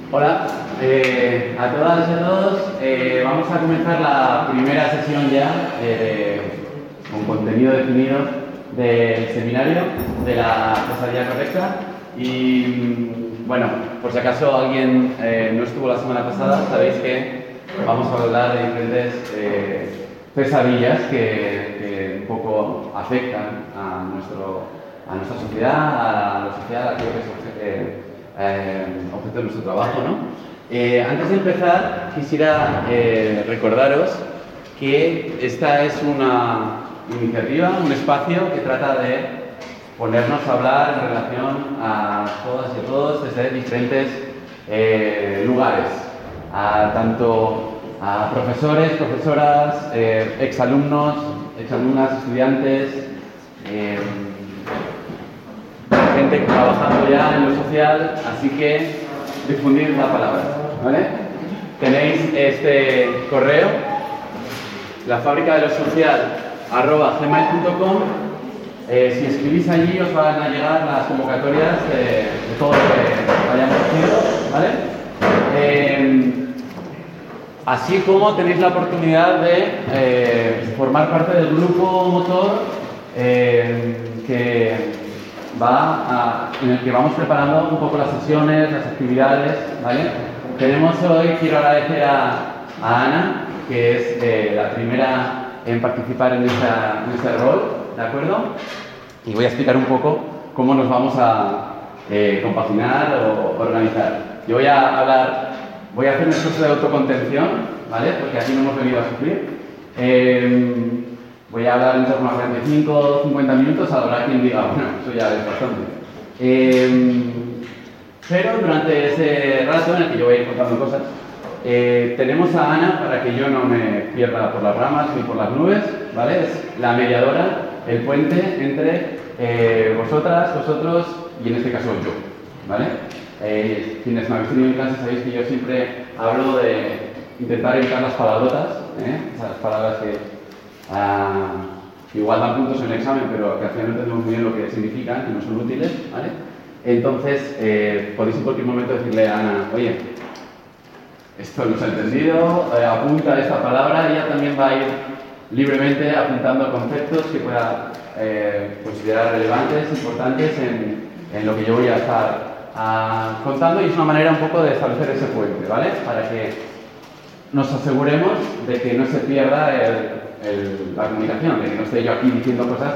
Hola a todas y a todos. Vamos a comenzar la primera sesión ya con contenido definido del seminario de la empresarial correcta. Y bueno, por si acaso alguien no estuvo la semana pasada, sabéis que vamos a hablar de diferentes pesadillas que un poco afectan a nuestra sociedad, a la sociedad, a aquello que es objeto de nuestro trabajo, ¿no? Antes de empezar, quisiera recordaros que esta es una iniciativa, un espacio que trata de ponernos a hablar en relación a todas y a todos desde diferentes lugares, tanto a profesores, profesoras, exalumnos, exalumnas, estudiantes, gente trabajando ya en lo social, así que difundir la palabra, ¿vale? Tenéis este correo, lafabricadelosocial@gmail.com. Si escribís allí os van a llegar las convocatorias de todo lo que vayamos haciendo, ¿vale? Así como tenéis la oportunidad de formar parte del grupo motor en el que vamos preparando un poco las sesiones, las actividades, ¿vale? Tenemos hoy, quiero agradecer a Ana, que es la primera en participar en este rol, ¿de acuerdo? Y voy a explicar un poco cómo nos vamos a compaginar o organizar. Yo voy a hacer un esfuerzo de autocontención, ¿vale? Porque aquí no hemos venido a sufrir. Voy a hablar en torno a 45 o 50 minutos, habrá quien diga, bueno, eso ya es bastante. Pero durante ese rato en el que yo voy a ir contando cosas, tenemos a Ana para que yo no me pierda por las ramas ni por las nubes, ¿vale? Es la mediadora, el puente entre vosotras, vosotros y en este caso yo, ¿vale? Quienes me habéis tenido en clase sabéis que yo siempre hablo de intentar evitar las palabrotas, esas palabras que igual dan puntos en el examen, pero que al final no entendemos muy bien lo que significan, que no son útiles, ¿vale? Entonces, podéis en cualquier momento decirle a Ana, oye, esto no se ha entendido, apunta esta palabra, y ella también va a ir libremente apuntando conceptos que pueda considerar relevantes, importantes en lo que yo voy a estar contando, y es una manera un poco de establecer ese puente, ¿vale? Para que nos aseguremos de que no se pierda la comunicación, de que no esté yo aquí diciendo cosas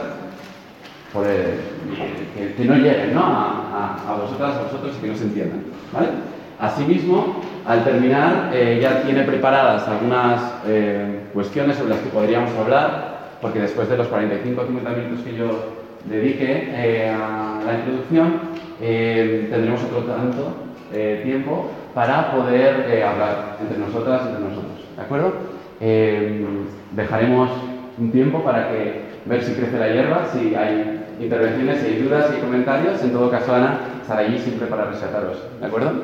que no lleguen, ¿no? a vosotras, a vosotros, y que no se entiendan, ¿vale? Asimismo, al terminar, ya tiene preparadas algunas cuestiones sobre las que podríamos hablar, porque después de los 45 o 50 minutos que yo dedique a la introducción, tendremos otro tanto tiempo para poder hablar entre nosotras y entre nosotros, ¿de acuerdo? Dejaremos un tiempo para ver si crece la hierba, si hay intervenciones, si hay dudas, si hay comentarios. En todo caso, Ana estará allí siempre para rescataros, ¿de acuerdo?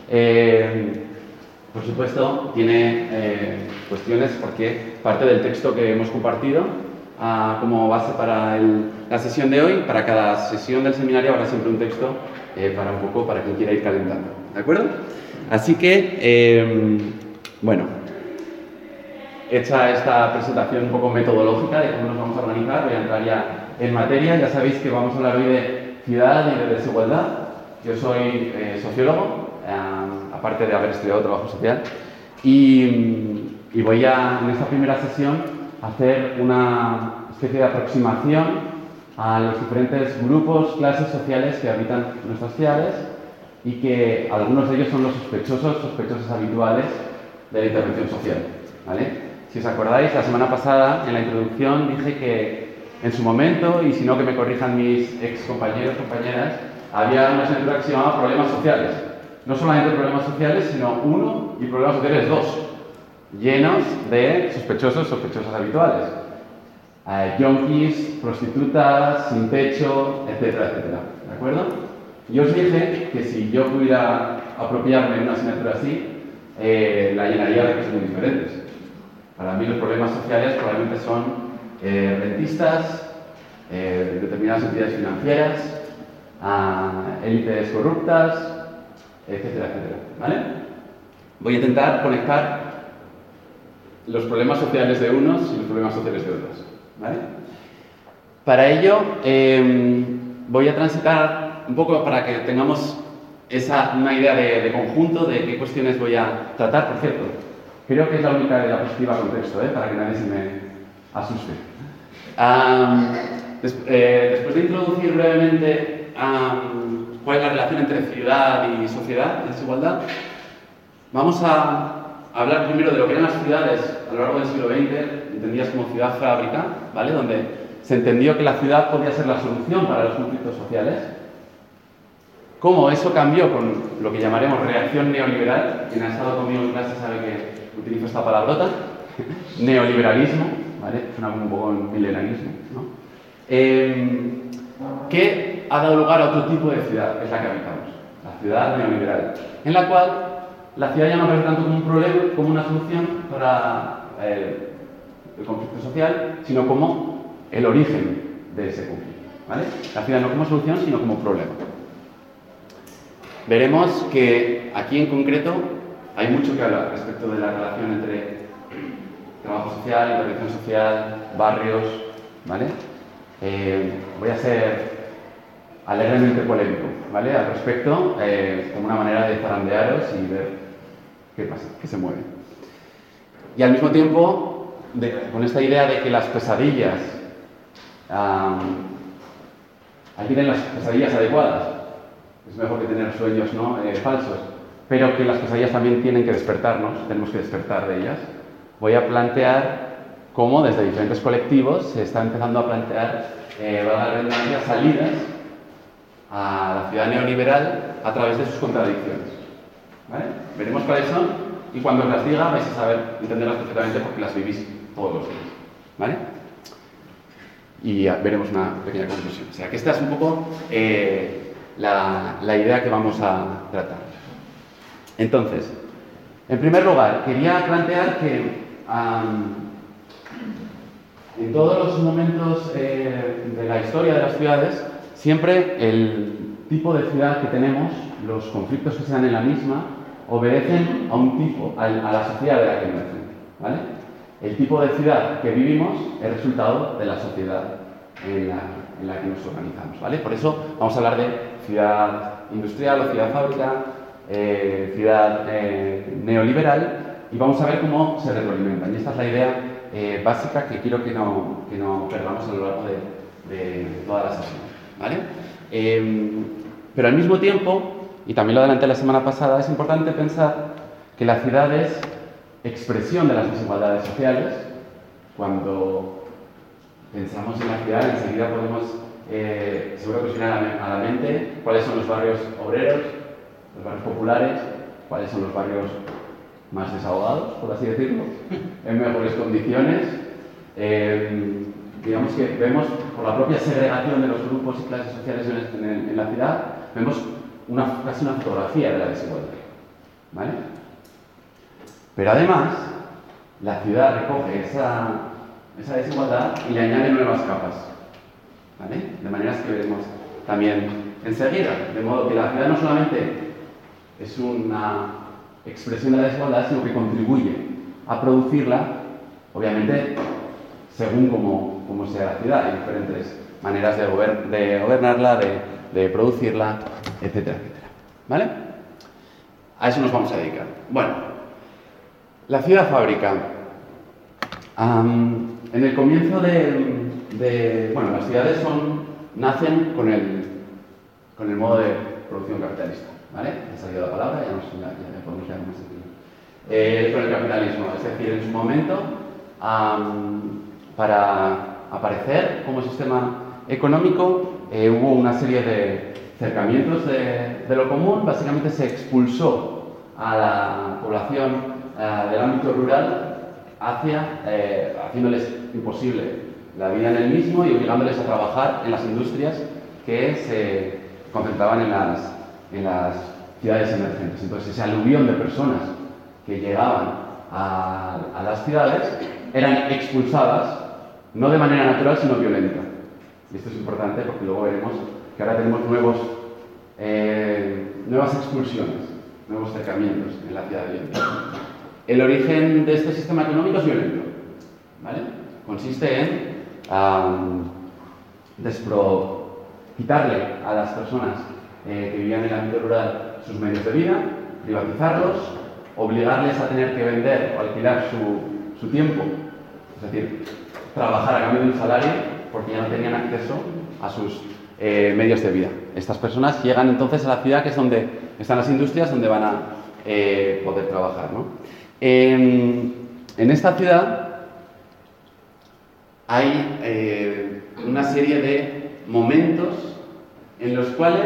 Por supuesto, tiene cuestiones porque parte del texto que hemos compartido como base para la sesión de hoy, para cada sesión del seminario habrá siempre un texto para quien quiera ir calentando, ¿de acuerdo? Así que, bueno, hecha esta presentación un poco metodológica de cómo nos vamos a organizar, voy a entrar ya en materia. Ya sabéis que vamos a hablar hoy de ciudad y de desigualdad. Yo soy sociólogo, aparte de haber estudiado trabajo social, y voy en esta primera sesión a hacer una especie de aproximación a los diferentes grupos, clases sociales que habitan nuestras ciudades, y que algunos de ellos son los sospechosas habituales de la intervención social, ¿vale? Si os acordáis, la semana pasada, en la introducción, dije que en su momento, y si no que me corrijan mis ex compañeros, compañeras, había una asignatura que se llamaba Problemas Sociales. No solamente problemas sociales, sino uno, y problemas sociales dos, llenos de sospechosas habituales. Yonkis, prostitutas, sin techo, etcétera, etcétera. ¿De acuerdo? Yo os dije que si yo pudiera apropiarme de una asignatura así, la llenaría de cosas muy diferentes. Para mí los problemas sociales probablemente son rentistas, determinadas entidades financieras, élites corruptas, etcétera, etcétera, ¿vale? voy a intentar conectar los problemas sociales de unos y los problemas sociales de otros, ¿vale? Para ello, voy a transitar un poco para que tengamos una idea de conjunto de qué cuestiones voy a tratar. Por cierto, creo que es la única diapositiva con texto, para que nadie se me asuste. Después de introducir brevemente cuál es la relación entre ciudad y sociedad, desigualdad, vamos a hablar primero de lo que eran las ciudades a lo largo del siglo XX, entendidas como ciudad-fábrica, ¿vale? Donde se entendió que la ciudad podía ser la solución para los conflictos sociales. Cómo eso cambió con lo que llamaremos reacción neoliberal. Quien ha estado conmigo en clase sabe que utilizo esta palabrota. Neoliberalismo, ¿vale? Suena como un poco en milenarismo, ¿no? Que ha dado lugar a otro tipo de ciudad, que es la que habitamos, la ciudad neoliberal, en la cual la ciudad ya no aparece tanto como un problema, como una solución para el conflicto social, sino como el origen de ese conflicto, ¿vale? La ciudad no como solución, sino como problema. Veremos que aquí en concreto hay mucho que hablar respecto de la relación entre trabajo social, intervención social, barrios, ¿vale? Voy a ser alegremente polémico, ¿vale? Al respecto, como una manera de zarandearos y ver qué pasa, qué se mueve. Y al mismo tiempo, con esta idea de que las pesadillas, hay que tener las pesadillas adecuadas. Es mejor que tener sueños, ¿no? Falsos, pero que las pesadillas también tienen que despertarnos, tenemos que despertar de ellas. Voy a plantear cómo desde diferentes colectivos se está empezando a plantear salidas a la ciudad neoliberal a través de sus contradicciones, ¿vale? Veremos cuáles son y cuando os las diga vais a saber entenderlas perfectamente porque las vivís todos los días, ¿vale? Y veremos una pequeña conclusión. O sea que esta es un poco la idea que vamos a tratar. Entonces, en primer lugar, quería plantear que en todos los momentos de la historia de las ciudades, siempre el tipo de ciudad que tenemos, los conflictos que se dan en la misma, obedecen a un tipo, a la sociedad de la que emergen, ¿vale? El tipo de ciudad que vivimos es resultado de la sociedad en la que nos organizamos, ¿vale? Por eso vamos a hablar de ciudad industrial o ciudad fábrica, ciudad neoliberal, y vamos a ver cómo se retroalimentan. Y esta es la idea básica que quiero que no perdamos a lo largo de toda la sesión, ¿vale? Pero al mismo tiempo, y también lo adelanté la semana pasada, es importante pensar que la ciudad es expresión de las desigualdades sociales. Cuando pensamos en la ciudad, enseguida podemos, seguro que os viene a la mente cuáles son los barrios obreros, los barrios populares, cuáles son los barrios más desahogados, por así decirlo, en mejores condiciones. Digamos que vemos, por la propia segregación de los grupos y clases sociales en la ciudad, vemos casi una fotografía de la desigualdad, ¿vale? Pero además, la ciudad recoge esa desigualdad y le añade nuevas capas, ¿vale? De maneras que veremos también enseguida. De modo que la ciudad no solamente es una expresión de la desigualdad, sino que contribuye a producirla, obviamente, según cómo sea la ciudad. Hay diferentes maneras de gobernarla, de producirla, etcétera, etcétera, ¿vale? A eso nos vamos a dedicar. Bueno, la ciudad fábrica. En el comienzo bueno, las ciudades nacen con el modo de producción capitalista, ¿vale? Ha salido la palabra, ya podemos leer más aquí. Con el capitalismo, es decir, en su momento, para aparecer como sistema económico, hubo una serie de acercamientos de lo común. Básicamente se expulsó a la población del ámbito rural haciéndoles imposible la vida en el mismo y obligándoles a trabajar en las industrias que se concentraban en las ciudades emergentes. Entonces, ese aluvión de personas que llegaban a las ciudades eran expulsadas, no de manera natural, sino violenta. Y esto es importante porque luego veremos que ahora tenemos nuevas expulsiones nuevos cercamientos en la ciudad de hoy en día. El origen de este sistema económico es violento, ¿vale? Consiste en quitarle a las personas que vivían en el ámbito rural sus medios de vida, privatizarlos, obligarles a tener que vender o alquilar su tiempo, es decir, trabajar a cambio de un salario porque ya no tenían acceso a sus medios de vida. Estas personas llegan entonces a la ciudad, que es donde están las industrias, donde van a poder trabajar, ¿no? En esta ciudad hay una serie de momentos en los cuales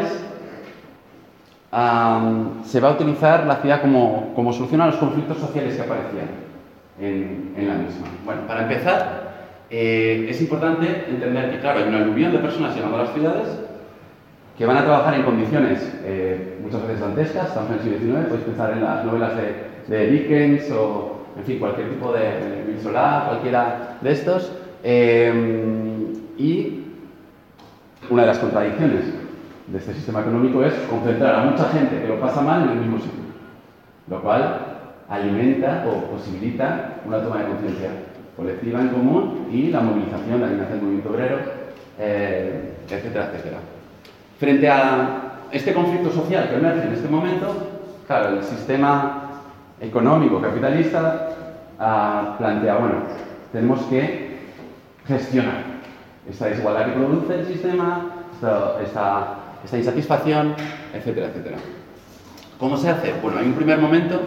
se va a utilizar la ciudad como solución a los conflictos sociales que aparecían en la misma. Bueno, para empezar, es importante entender que, claro, hay una aluvión de personas llegando a las ciudades que van a trabajar en condiciones muchas veces dantescas. Estamos en el siglo XIX, podéis pensar en las novelas de Dickens o, en fin, cualquier tipo de Emile Zola, cualquiera de estos. Y una de las contradicciones de este sistema económico es concentrar a mucha gente que lo pasa mal en el mismo sitio, lo cual alimenta o posibilita una toma de conciencia colectiva en común y la movilización, la alianza del movimiento obrero, etcétera, etcétera. Frente a este conflicto social que emerge en este momento, claro, el sistema económico capitalista plantea, bueno, tenemos que gestionar esta desigualdad que produce el sistema, esta insatisfacción, etcétera, etcétera. ¿Cómo se hace? Bueno, hay un primer momento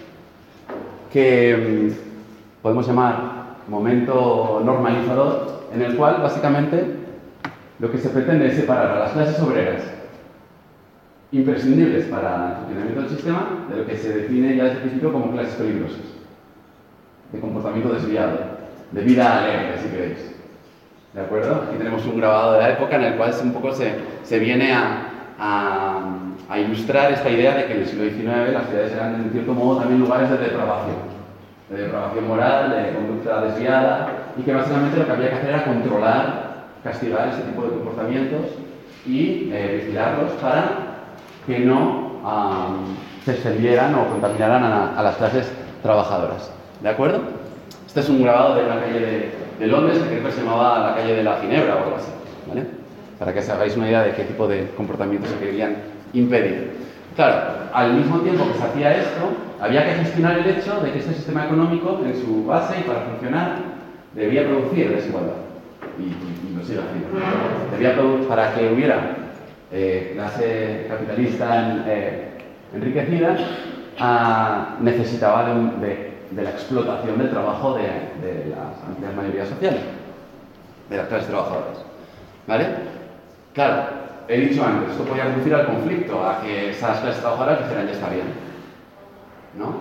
que podemos llamar momento normalizador, en el cual básicamente lo que se pretende es separar a las clases obreras imprescindibles para el funcionamiento del sistema de lo que se define ya desde el principio como clases peligrosas, de comportamiento desviado, de vida alegre, si queréis. ¿De acuerdo? Aquí tenemos un grabado de la época en el cual un poco se viene a ilustrar esta idea de que en el siglo XIX las ciudades eran en cierto modo también lugares de depravación moral, de conducta desviada, y que básicamente lo que había que hacer era controlar, castigar este tipo de comportamientos y vigilarlos para que no se extendieran o contaminaran a las clases trabajadoras. ¿De acuerdo? Este es un grabado de una calle de Londres, que creo que se llamaba la calle de la Ginebra o algo así, ¿vale? Para que os hagáis una idea de qué tipo de comportamientos se querían impedir. Claro, al mismo tiempo que se hacía esto, había que gestionar el hecho de que este sistema económico, en su base y para funcionar, debía producir desigualdad. Y lo sigue haciendo. Debía producir, para que hubiera clase capitalista enriquecida, necesitaba de la explotación del trabajo de las amplias mayorías sociales, de las clases trabajadoras. ¿Vale? Claro, he dicho antes, esto podía conducir al conflicto, a que esas clases trabajadoras dijeran, ya está bien, ¿no?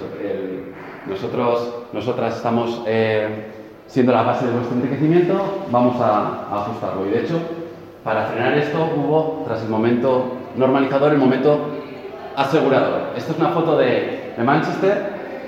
Nosotras estamos siendo la base de nuestro enriquecimiento, vamos a ajustarlo. Y de hecho, para frenar esto hubo, tras el momento normalizador, el momento asegurador. Esta es una foto de Manchester,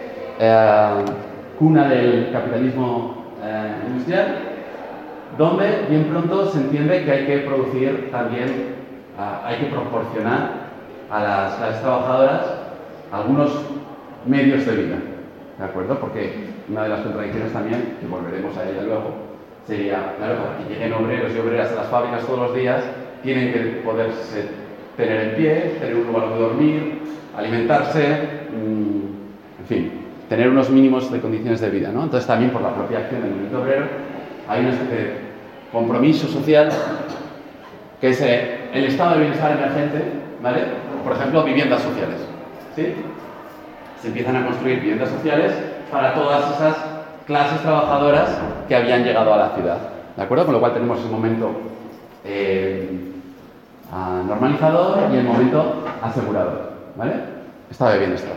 cuna del capitalismo industrial, donde bien pronto se entiende que hay que producir también, hay que proporcionar a las clases trabajadoras algunos medios de vida, ¿de acuerdo? Porque una de las contradicciones también, que volveremos a ella luego, sería, claro, para que lleguen obreros y obreras a las fábricas todos los días, tienen que poderse tener en pie, tener un lugar donde dormir, alimentarse, en fin, tener unos mínimos de condiciones de vida, ¿no? Entonces también por la propia acción del movimiento obrero hay una especie de compromiso social que es el estado de bienestar emergente, ¿vale? Por ejemplo, viviendas sociales, ¿sí? Se empiezan a construir viviendas sociales para todas esas clases trabajadoras que habían llegado a la ciudad, ¿de acuerdo? Con lo cual tenemos el momento normalizador y el momento asegurador, ¿vale? Estado de bienestar.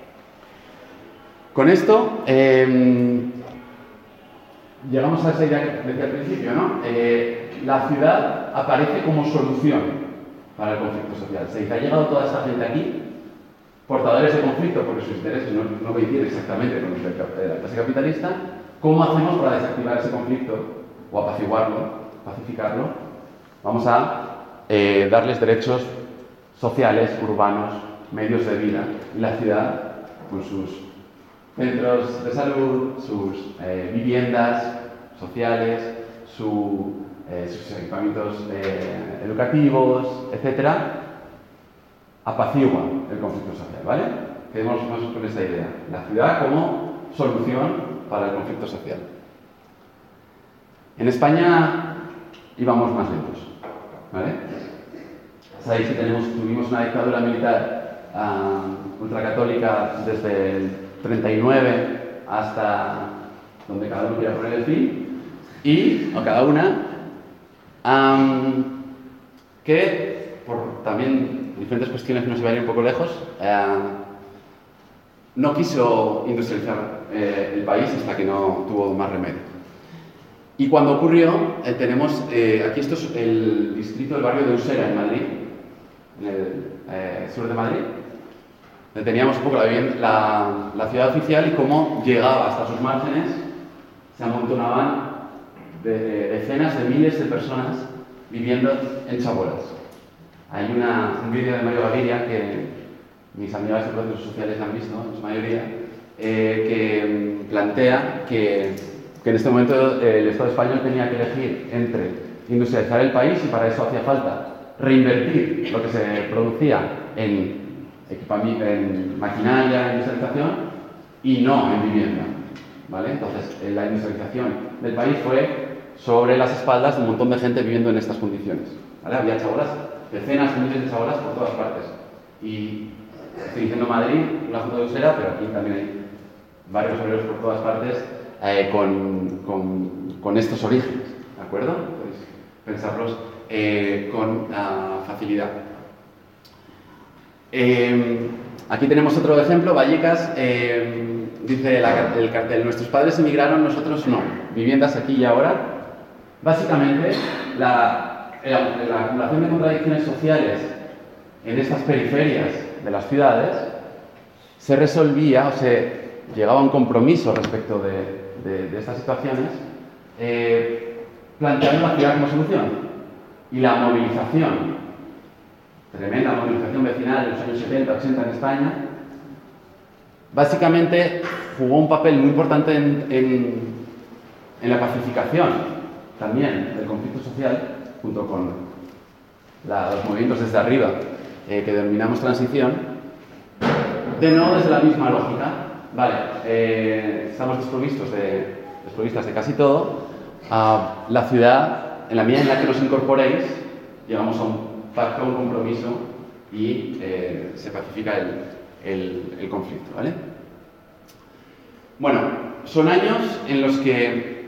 Con esto llegamos a esa idea que decía al principio, ¿no? La ciudad aparece como solución para el conflicto social. Se dice, ha llegado toda esta gente aquí, portadores de conflicto porque sus intereses no coinciden exactamente con los de la clase capitalista. ¿Cómo hacemos para desactivar ese conflicto o apaciguarlo, pacificarlo? Vamos a darles derechos sociales, urbanos, medios de vida. Y la ciudad, con sus centros de salud, sus viviendas sociales, sus equipamientos educativos, etc., apacigua el conflicto social, ¿vale? Quedémonos con esta idea. La ciudad como solución para el conflicto social. En España íbamos más lentos, ¿vale? Sabéis que tuvimos una dictadura militar ultracatólica desde el 39 hasta donde cada uno quiera poner el fin, o cada una, que por también diferentes cuestiones que nos iban a ir un poco lejos, no quiso industrializar el país hasta que no tuvo más remedio. Y cuando ocurrió, tenemos, aquí esto es el distrito, el barrio de Usera, en Madrid, en el sur de Madrid, donde teníamos un poco la ciudad oficial y cómo llegaba hasta sus márgenes, se amontonaban decenas de miles de personas viviendo en chabolas. Hay un vídeo de Mario Gaviria que mis amigas de procesos sociales han visto, en su mayoría, que plantea que en este momento el Estado español tenía que elegir entre industrializar el país y para eso hacía falta reinvertir lo que se producía en maquinaria, en industrialización y no en vivienda, ¿vale? Entonces, la industrialización del país fue sobre las espaldas de un montón de gente viviendo en estas condiciones, ¿vale? Había chabolas, decenas de miles de chabolas por todas partes. Y estoy diciendo Madrid, una foto de Usera, pero aquí también hay varios obreros por todas partes con estos orígenes, ¿de acuerdo? Podéis pensarlos con facilidad. Aquí tenemos otro ejemplo, Vallecas, dice el cartel, nuestros padres emigraron, nosotros no. Viviendas aquí y ahora. Básicamente, la acumulación de contradicciones sociales en estas periferias de las ciudades se resolvía o se llegaba a un compromiso respecto de estas situaciones, planteando la ciudad como solución. Y la movilización, tremenda movilización vecinal en los años 70, 80 en España, básicamente jugó un papel muy importante en la pacificación también del conflicto social, junto con los movimientos desde arriba, que denominamos transición, de no desde la misma lógica. Vale, estamos desprovistas de casi todo. La ciudad, en la medida en la que nos incorporéis, llegamos a un pacto, a un compromiso y se pacifica el conflicto, ¿vale? Bueno, son años en los que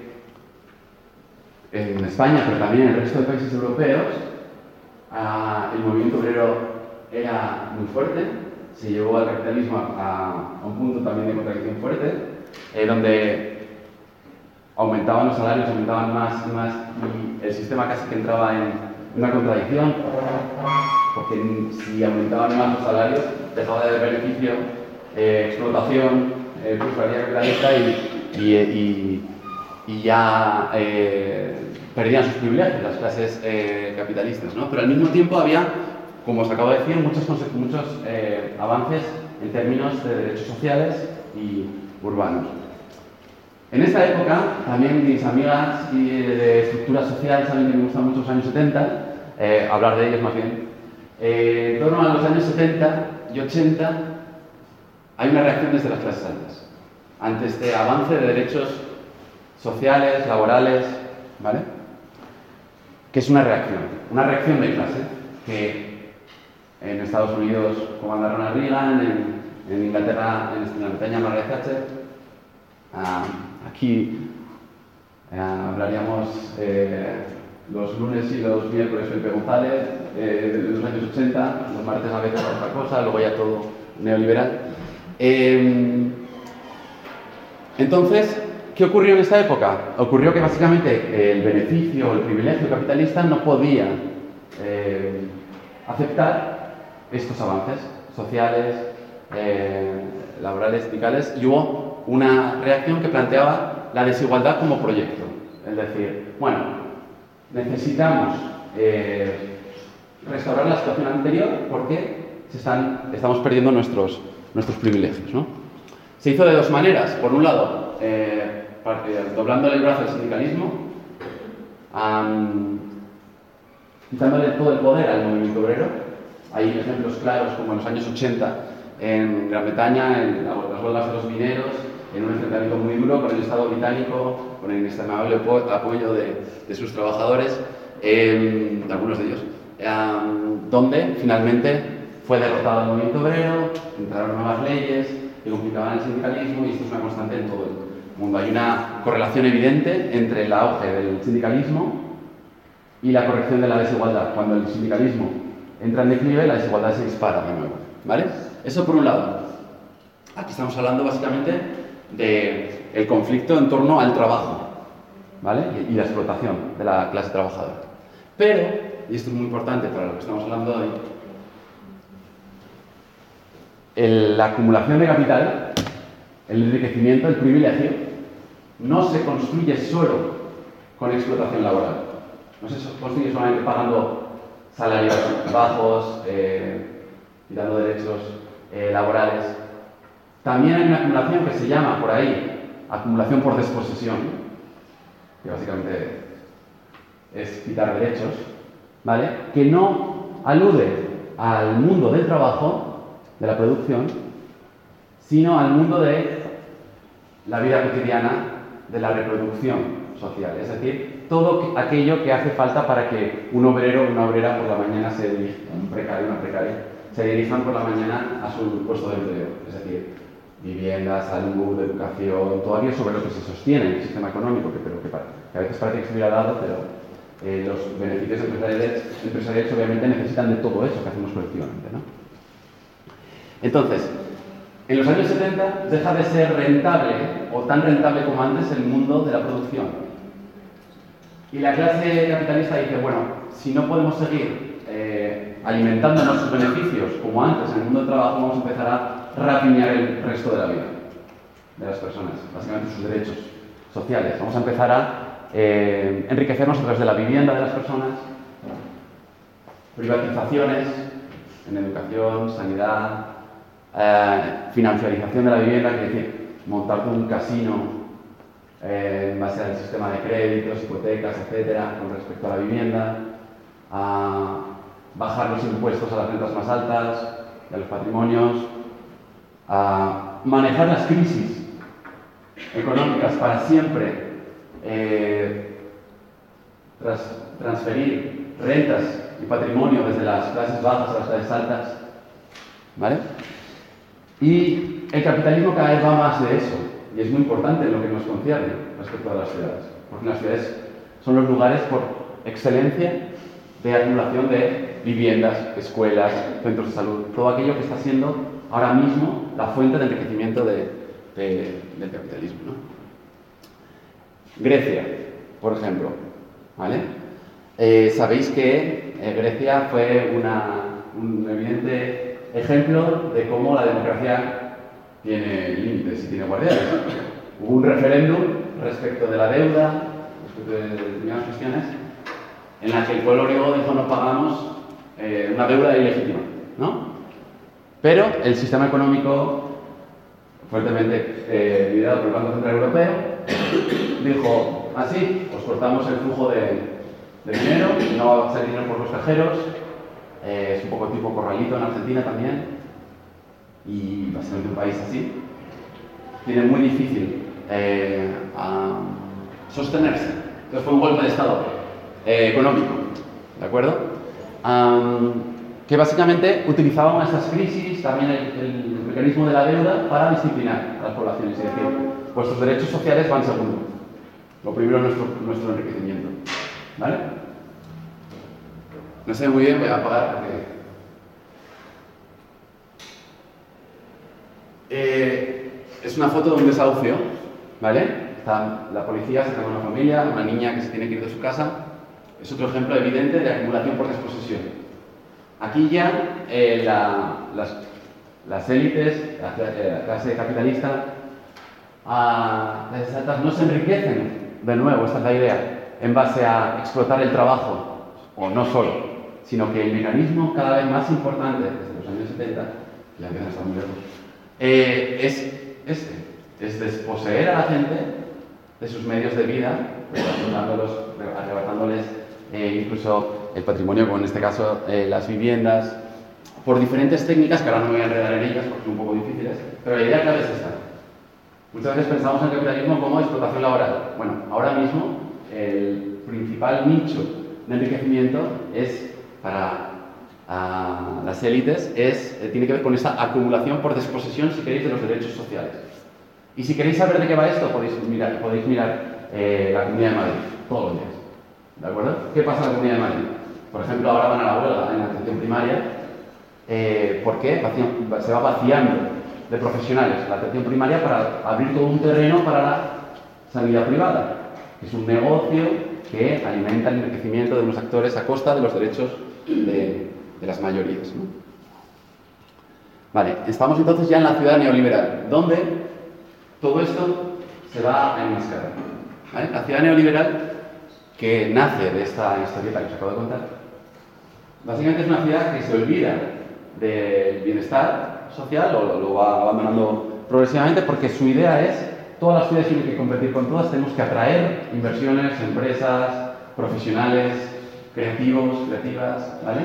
en España, pero también en el resto de países europeos, el movimiento obrero era muy fuerte, se llevó al capitalismo a un punto también de contradicción fuerte, donde aumentaban los salarios, aumentaban más y más, y el sistema casi que entraba en una contradicción, porque si aumentaban más los salarios, dejaba de haber beneficio, explotación, plusvalía capitalista y ya perdían sus privilegios las clases capitalistas, ¿no? Pero al mismo tiempo había, como os acabo de decir, muchos avances en términos de derechos sociales y urbanos. En esta época, también mis amigas y de estructura social saben que me gustan mucho los años 70, hablar de ellos más bien. En torno a los años 70 y 80 hay una reacción desde las clases altas ante este avance de derechos sociales, laborales, ¿vale? Que es una reacción de clase, que en Estados Unidos comanda Ronald Reagan, en Inglaterra, en Gran Bretaña, Margaret Thatcher. Aquí hablaríamos los lunes y los miércoles Felipe González, de los años 80, los martes a veces otra cosa, luego ya todo neoliberal. Entonces, ¿qué ocurrió en esta época? Ocurrió que básicamente el beneficio, el privilegio capitalista no podía aceptar estos avances sociales, laborales, sindicales, y hubo una reacción que planteaba la desigualdad como proyecto. Es decir, bueno, necesitamos restaurar la situación anterior porque estamos perdiendo nuestros privilegios, ¿no? Se hizo de dos maneras. Por un lado, doblando el brazo al sindicalismo, quitándole todo el poder al movimiento obrero. Hay ejemplos claros como en los años 80 en Gran Bretaña, en las huelgas de los mineros, en un enfrentamiento muy duro con el Estado británico, con el inestimable apoyo de sus trabajadores, algunos de ellos, donde finalmente fue derrotado el movimiento obrero, entraron nuevas leyes que complicaban el sindicalismo, y esto es una constante en todo el mundo. Hay una correlación evidente entre el auge del sindicalismo y la corrección de la desigualdad. Cuando el sindicalismo entra en declive, la desigualdad se dispara de nuevo, ¿vale? Eso por un lado. Aquí estamos hablando básicamente del conflicto en torno al trabajo, ¿vale? Y la explotación de la clase trabajadora. Pero, y esto es muy importante para lo que estamos hablando hoy, la acumulación de capital, el enriquecimiento, el privilegio, no se construye solo con explotación laboral. No se construye solamente pagando salarios bajos, quitando derechos laborales. También hay una acumulación que se llama por ahí acumulación por desposesión, que básicamente es quitar derechos, ¿vale? Que no alude al mundo del trabajo, de la producción, sino al mundo de la vida cotidiana, de la reproducción social. Es decir, todo aquello que hace falta para que un obrero o una obrera por la mañana un precario, una precaria, se dirijan por la mañana a su puesto de empleo. Es decir, vivienda, salud, educación, todo aquello sobre lo que se sostiene el sistema económico, que a veces parece que se hubiera dado, pero los beneficios empresariales obviamente necesitan de todo eso que hacemos colectivamente, ¿no? Entonces, en los años 70 deja de ser rentable, o tan rentable como antes, el mundo de la producción. Y la clase capitalista dice, bueno, si no podemos seguir alimentando nuestros beneficios como antes en el mundo del trabajo, vamos a empezar a rapiñar el resto de la vida de las personas, básicamente sus derechos sociales. Vamos a empezar a enriquecernos a través de la vivienda de las personas, privatizaciones en educación, sanidad, financiarización de la vivienda, que es decir, montar un casino en base al sistema de créditos, hipotecas, etcétera, con respecto a la vivienda, bajar los impuestos a las rentas más altas y a los patrimonios, manejar las crisis económicas para siempre, transferir rentas y patrimonio desde las clases bajas a las clases altas, ¿vale? Y el capitalismo cada vez va más de eso, y es muy importante en lo que nos concierne respecto a las ciudades, porque las ciudades son los lugares por excelencia de acumulación de viviendas, escuelas, centros de salud, todo aquello que está siendo ahora mismo la fuente de enriquecimiento del capitalismo, ¿no? Grecia, por ejemplo, ¿vale? Sabéis que Grecia fue un evidente ejemplo de cómo la democracia tiene límites y tiene guardianes. Hubo un referéndum respecto de la deuda, respecto de determinadas cuestiones, en la que el pueblo griego dijo no pagamos una deuda ilegítima, ¿no? Pero el sistema económico, fuertemente liderado por el Banco Central Europeo, dijo, así, os cortamos el flujo de dinero, no va a salir dinero por los cajeros, es un poco tipo corralito en Argentina también, y básicamente un país así, tiene muy difícil sostenerse. Entonces fue un golpe de Estado económico, ¿de acuerdo? Que básicamente utilizaban estas crisis, también el mecanismo de la deuda, para disciplinar a las poblaciones, es decir, vuestros derechos sociales van segundo. Lo primero es nuestro enriquecimiento, ¿vale? No sé muy bien, voy a apagar porque... es una foto de un desahucio, ¿vale? Está la policía sacando a una familia, una niña que se tiene que ir de su casa. Es otro ejemplo evidente de acumulación por desposesión. Aquí ya las élites, la clase capitalista, las altas no se enriquecen, de nuevo, esta es la idea, en base a explotar el trabajo, o no solo, sino que el mecanismo cada vez más importante desde los los años 70, ya empiezan a estar muy lejos, es desposeer a la gente de sus medios de vida, arrebatándoles incluso el patrimonio, como en este caso las viviendas, por diferentes técnicas, que ahora no me voy a enredar en ellas porque son un poco difíciles, pero la idea clave es esta. Muchas veces pensamos en el capitalismo como explotación laboral. Bueno, ahora mismo el principal nicho de enriquecimiento es para las élites, tiene que ver con esa acumulación por desposesión, si queréis, de los derechos sociales. Y si queréis saber de qué va esto, podéis mirar la Comunidad de Madrid todos los días. ¿De acuerdo? ¿Qué pasa en la Comunidad de Madrid? Por ejemplo, ahora van a la huelga en la atención primaria. ¿Por qué? Se va vaciando de profesionales la atención primaria para abrir todo un terreno para la sanidad privada. Es un negocio que alimenta el enriquecimiento de unos actores a costa de los derechos de las mayorías, ¿no? Vale, estamos entonces ya en la ciudad neoliberal, donde todo esto se va a enmascarar. ¿Vale? La ciudad neoliberal, que nace de esta historieta que os acabo de contar, básicamente es una ciudad que se olvida del bienestar social o lo va abandonando progresivamente, porque su idea es: todas las ciudades tienen que competir con todas, tenemos que atraer inversiones, empresas, profesionales, creativos, creativas, ¿vale?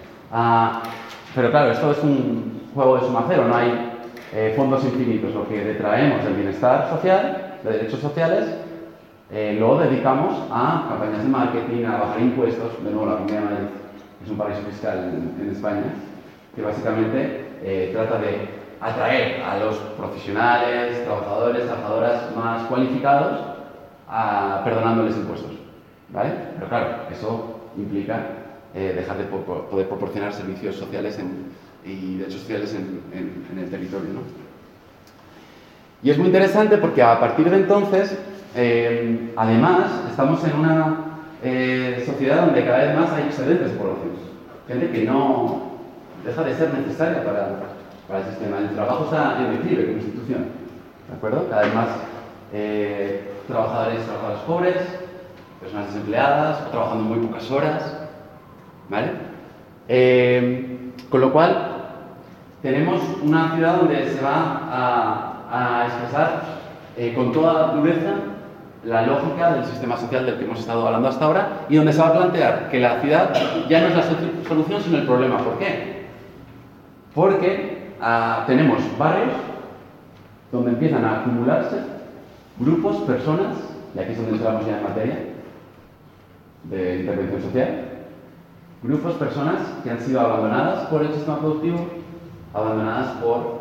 Pero claro, esto es un juego de suma cero, no hay fondos infinitos. Lo que detraemos del bienestar social, de derechos sociales, lo dedicamos a campañas de marketing, a bajar impuestos. De nuevo, la Comunidad de Madrid es un paraíso fiscal en España, que básicamente trata de atraer a los profesionales, trabajadores, trabajadoras más cualificados, perdonándoles impuestos, ¿vale? Pero claro, eso implica dejar de poder proporcionar servicios sociales y derechos sociales en el territorio, ¿no? Y es muy interesante porque a partir de entonces, además, estamos en una sociedad donde cada vez más hay excedentes de población, gente que no deja de ser necesaria para el sistema. El trabajo está en declive como institución, ¿de acuerdo? Cada vez más trabajadoras pobres, personas desempleadas, o trabajando muy pocas horas, ¿vale? Con lo cual, tenemos una ciudad donde se va a expresar con toda dureza la lógica del sistema social del que hemos estado hablando hasta ahora, y donde se va a plantear que la ciudad ya no es la solución, sino el problema. ¿Por qué? Porque tenemos barrios donde empiezan a acumularse grupos, personas, y aquí es donde entramos ya en materia de intervención social, grupos, personas que han sido abandonadas por el sistema productivo, abandonadas por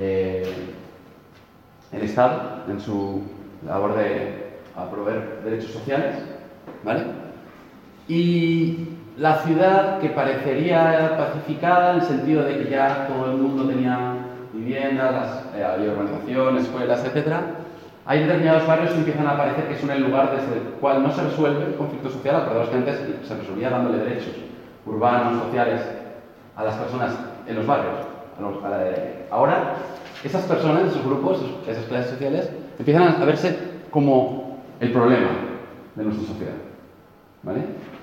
el Estado en su labor de proveer derechos sociales, ¿vale? Y la ciudad, que parecería pacificada en el sentido de que ya todo el mundo tenía viviendas, había urbanización, escuelas, etc., hay determinados barrios que empiezan a parecer que son el lugar desde el cual no se resuelve el conflicto social. Acordaos que antes se resolvía dándole derechos urbanos, sociales, a las personas en los barrios. Ahora, esas personas, esos grupos, esas clases sociales, empiezan a verse como el problema de nuestra sociedad, ¿vale?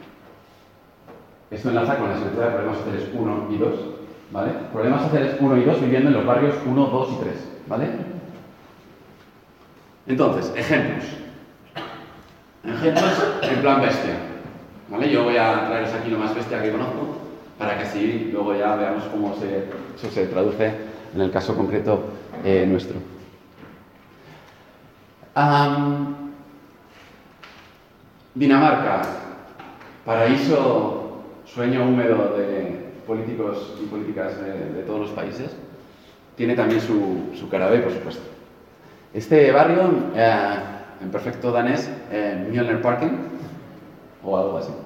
Esto enlaza con la asignatura de problemas sociales 1 y 2, ¿vale? Problemas sociales 1 y 2 viviendo en los barrios 1, 2 y 3, ¿vale? Entonces, ejemplos. Ejemplos en plan bestia, ¿vale? Yo voy a traeros aquí lo más bestia que conozco, para que así luego ya veamos cómo eso se traduce en el caso concreto nuestro. Dinamarca, paraíso, sueño húmedo de políticos y políticas de todos los países, tiene también su cara B, por supuesto. Este barrio, en perfecto danés, Mjølnerparken, o algo así,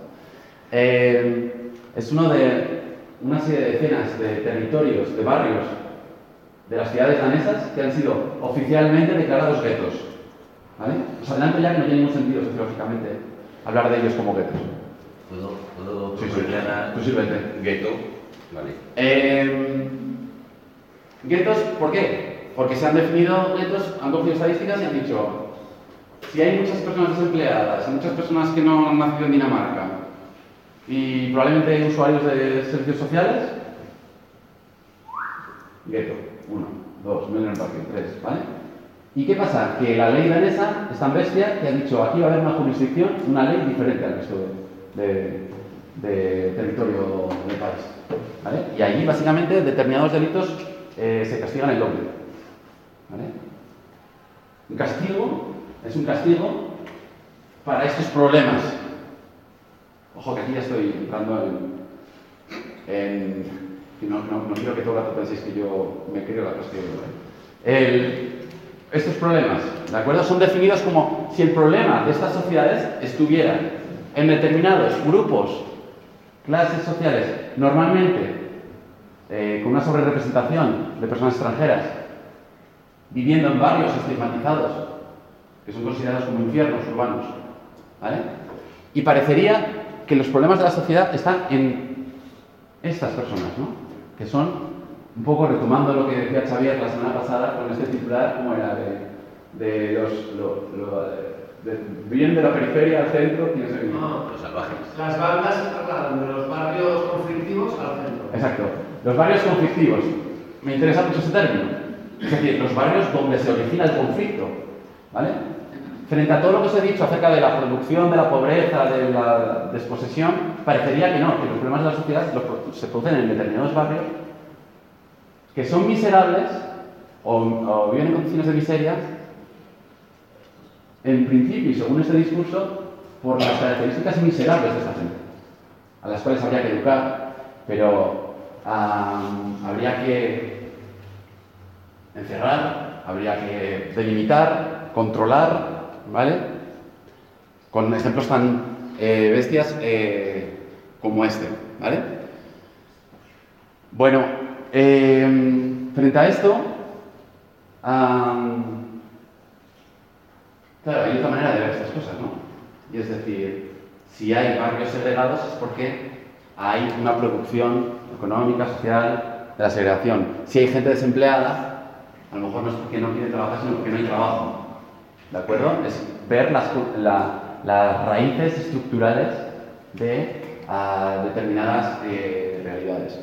es uno de una serie de decenas de territorios, de barrios de las ciudades danesas que han sido oficialmente declarados guetos, ¿vale? Os adelanto ya que no tiene ningún sentido sociológicamente hablar de ellos como guetos. ¿Puedo Sí, tú sírvete. Gueto, vale. Guetos, ¿por qué? Porque se han definido guetos, han cogido estadísticas y han dicho: si hay muchas personas desempleadas, muchas personas que no han nacido en Dinamarca y probablemente usuarios de servicios sociales, gueto, 1, 2, Milner Park, 3, ¿vale? ¿Y qué pasa? Que la ley danesa es tan bestia que ha dicho aquí va a haber una jurisdicción, una ley diferente al resto de territorio del país, ¿vale? Y allí básicamente determinados delitos se castigan el doble, ¿vale? Un castigo es un castigo para estos problemas. Ojo que aquí ya estoy entrando no quiero que todo el rato penséis que yo me creo la cuestión, ¿vale? Estos problemas, ¿de acuerdo? Son definidos como si el problema de estas sociedades estuviera en determinados grupos, clases sociales, normalmente con una sobrerepresentación de personas extranjeras, viviendo en barrios estigmatizados, que son considerados como infiernos urbanos, ¿vale? Y parecería que los problemas de la sociedad están en estas personas, ¿no? Que son, un poco retomando lo que decía Xavier la semana pasada con este titular, como era bien de la periferia al centro, tienes el... No, los salvajes. Las bandas se trasladan de los barrios conflictivos al centro. Exacto. Los barrios conflictivos. Me interesa mucho ese término. Es decir, los barrios donde se origina el conflicto, ¿vale? Frente a todo lo que os he dicho acerca de la producción, de la pobreza, de la desposesión, parecería que no, que los problemas de la sociedad se producen en determinados barrios que son miserables o viven en condiciones de miseria, en principio y según este discurso, por las características miserables de esta gente, a las cuales habría que educar, pero habría que encerrar, habría que delimitar, controlar, ¿vale? Con ejemplos tan bestias como este, ¿vale? Bueno, frente a esto, claro, hay otra manera de ver estas cosas, ¿no? Y es decir, si hay barrios segregados es porque hay una producción económica, social, de la segregación. Si hay gente desempleada, a lo mejor no es porque no quiere trabajar, sino porque no hay trabajo. ¿De acuerdo? Es ver las raíces estructurales de determinadas realidades.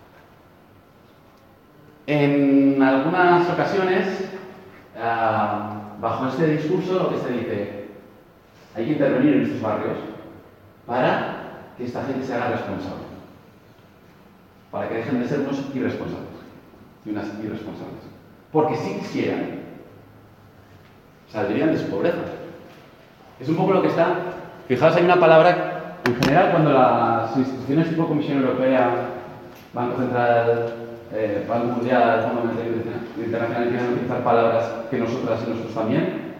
En algunas ocasiones, bajo este discurso, lo que se dice, hay que intervenir en estos barrios para que esta gente se haga responsable, para que dejen de ser unos irresponsables y unas irresponsables. Porque si quisieran, saldrían de su pobreza. Es un poco lo que está... Fijaos, hay una palabra, en general, cuando las instituciones tipo Comisión Europea, Banco Central, Banco Mundial, Fondo Monetario Internacional, empiezan a utilizar palabras que nosotras y nosotros también,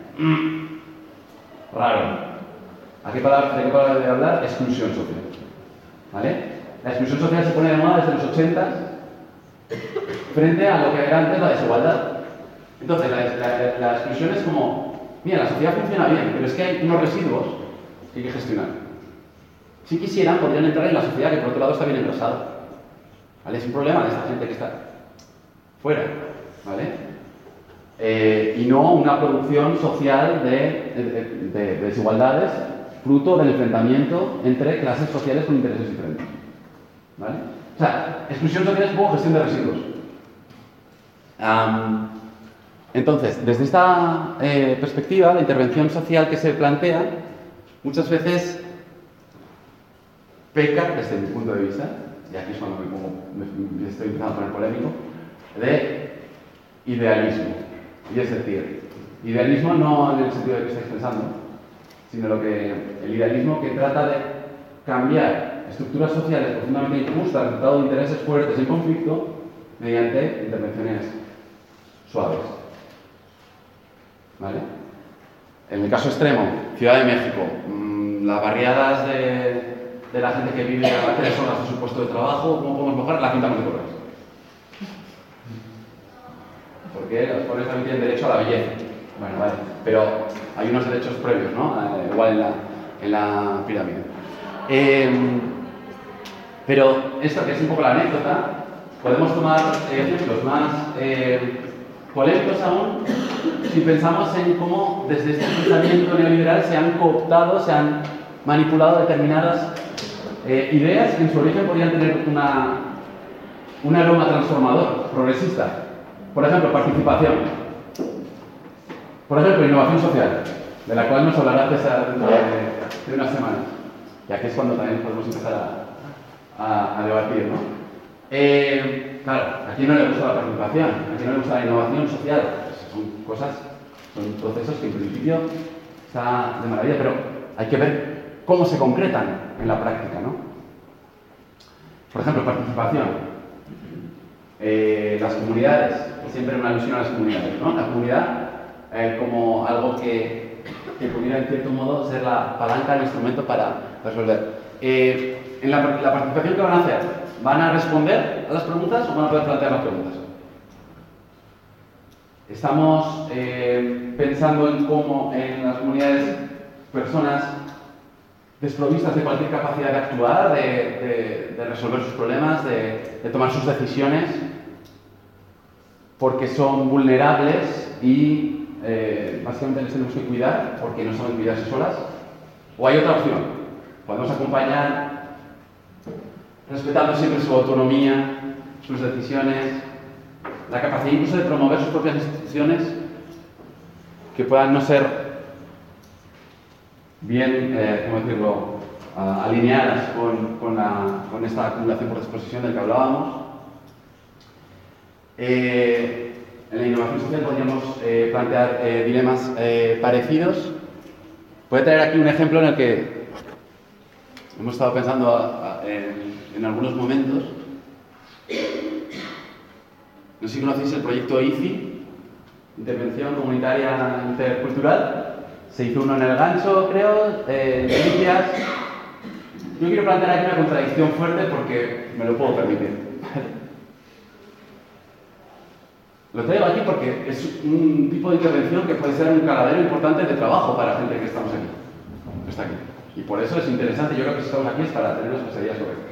raro. ¿De qué palabra debe hablar? Exclusión social. ¿Vale? La exclusión social se pone de moda desde los 80 frente a lo que era antes la desigualdad. Entonces, la exclusión es como, mira, la sociedad funciona bien, pero es que hay unos residuos que hay que gestionar. Si quisieran, podrían entrar en la sociedad, que por otro lado está bien engrasada. ¿Vale? Es un problema de esta gente que está fuera, ¿vale? Y no una producción social de desigualdades fruto del enfrentamiento entre clases sociales con intereses diferentes, ¿vale? O sea, exclusión social es como gestión de residuos. Entonces, desde esta perspectiva, la intervención social que se plantea muchas veces peca, desde mi punto de vista, y aquí es cuando me estoy empezando a poner polémico, de idealismo. Y es decir, idealismo no en el sentido de que estáis pensando, sino el idealismo que trata de cambiar estructuras sociales profundamente injustas, resultado de intereses fuertes en conflicto, mediante intervenciones suaves. ¿Vale? En el caso extremo, Ciudad de México, las barriadas de la gente que vive a 3 horas de su puesto de trabajo, ¿cómo podemos mejorar? La pintamos de colores. Porque los pobres también tienen derecho a la belleza. Bueno, vale, pero hay unos derechos previos, ¿no? Igual en la pirámide. Pero esto que es un poco la anécdota, podemos tomar ejemplos más polémicos aún si pensamos en cómo desde este pensamiento neoliberal se han cooptado, se han manipulado determinadas ideas que en su origen podían tener un aroma transformador. progresista. Por ejemplo, participación. Por ejemplo, innovación social, de la cual nos hablará César dentro de unas semanas. Y aquí es cuando también podemos empezar a debatir, ¿no? Claro, ¿a quién no le gusta la participación? ¿A quién no le gusta la innovación social? Pues son procesos que en principio están de maravilla, pero hay que ver cómo se concretan en la práctica, ¿no? Por ejemplo, participación. Las comunidades, siempre una alusión a las comunidades, ¿no? La comunidad como algo que pudiera en cierto modo ser la palanca, el instrumento para resolver. En la participación, ¿qué van a hacer? ¿Van a responder a las preguntas o van a poder plantear las preguntas? Estamos pensando en cómo en las comunidades personas desprovistas de cualquier capacidad de actuar, de resolver sus problemas, de tomar sus decisiones, porque son vulnerables y básicamente les tenemos que cuidar porque no saben cuidarse solas. O hay otra opción, podemos acompañar respetando siempre su autonomía, sus decisiones, la capacidad incluso de promover sus propias instituciones que puedan no ser bien, ¿cómo decirlo?, alineadas con esta acumulación por disposición del que hablábamos. En la innovación social podríamos plantear dilemas parecidos. Voy a traer aquí un ejemplo en el que hemos estado pensando en algunos momentos. No sé si conocéis el proyecto ICI, Intervención Comunitaria Intercultural. Se hizo uno en El Gancho, creo, en Delicias. Yo quiero plantear aquí una contradicción fuerte porque me lo puedo permitir. Lo traigo aquí porque es un tipo de intervención que puede ser un caladero importante de trabajo para la gente que estamos aquí, que está aquí. Y por eso es interesante, yo creo que si estamos aquí es para tener las pesadillas correctas.